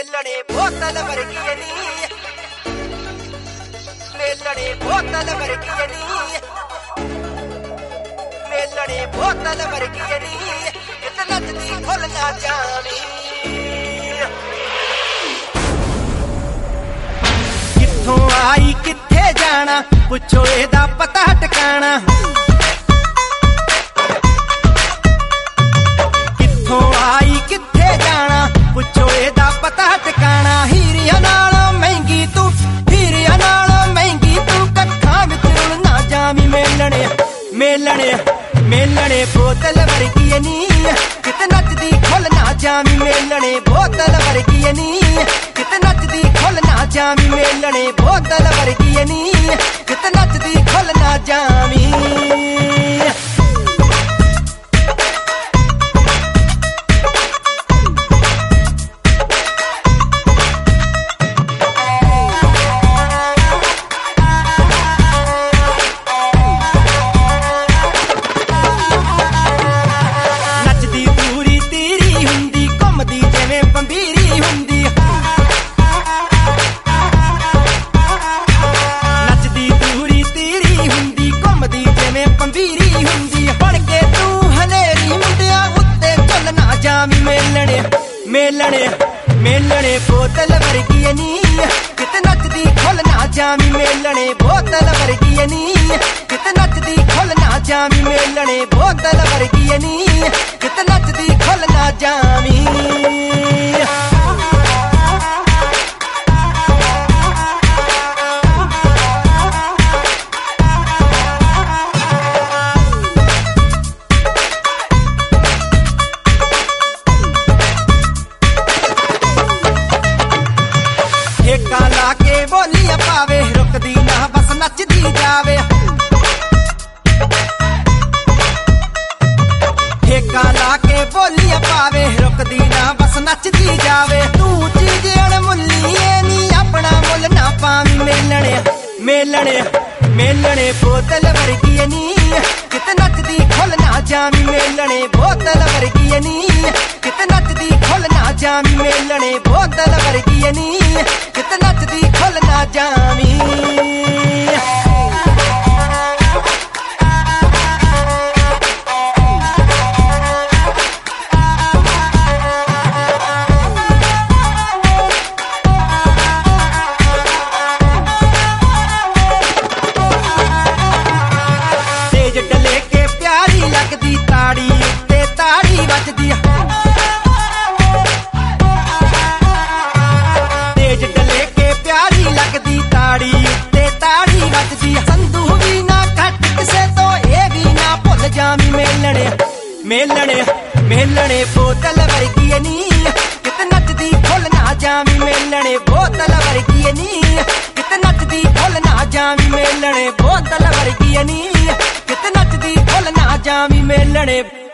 मेलणे बोतल वर्गी नी, मेलणे बोतल वर्गी नी, मेलणे बोतल वर्गी नी, कित नचदी फुल ना जावी। कित्थों आई कित्थे जाना, पुछो एदा पता टकाना। कित्थों आई कित्थे जाना, पुछो एदा पता टकाना। हीरिया नालों महंगी तू, हीरिया नालों महंगी तू, कक्खां विच रुल ना जावी। मेलणे मेलणे मेलणे बोतल वर्गी नी, कित नचदी खुल ना जावी। मेलणे बोतल वर्गी नी, कित नचदी खुल ना जावी। मेलणे बोतल वर्गी नी, कित नचदी खुल ना जावी। मेलणे मेलणे बोतल वर्गी नी, कित नचदी खुल ना जावी। मेलणे बोतल वर्गी नी, कित नचदी खुल ना जावी। मेलणे बोतल वर्गी नी, कित नचदी खुल ना जावी। ठेका लाके बोलियां पावे, रुकदी ना बस नचदी जावे। ठेका लाके बोलियां पावे, रुकदी ना बस नचदी जावे। तू चीज अणमुल्ली नी, अपना मुल ना पावी। मेलणे मेलणे मेलणे बोतल वर्गी नी, कित नचदी खुल ना जावी। मेलणे बोतल वर्गी नी, कित नचदी खुल ना जावी। मेलणे बोतल वर्गी नी, कित नचदी खुल ना जावी। तेज डले के प्यारी लगदी, ताड़ी ते ताड़ी बजदी। तेज डले के प्यारी लगदी, ताड़ी ते ताड़ी बजदी। संधू भी ना घट किसे तो, ये भी ना भुल जावी। मेलणे मेलणे मेलणे बोतल वर्गी नी, कित नचदी खुल ना जावी। मेलणे बोतल वर्गी नी, कित नचदी खुल ना जावी। मेलणे बोतल वर्गी नी, कित नचदी खुल ना जावी। मेलणे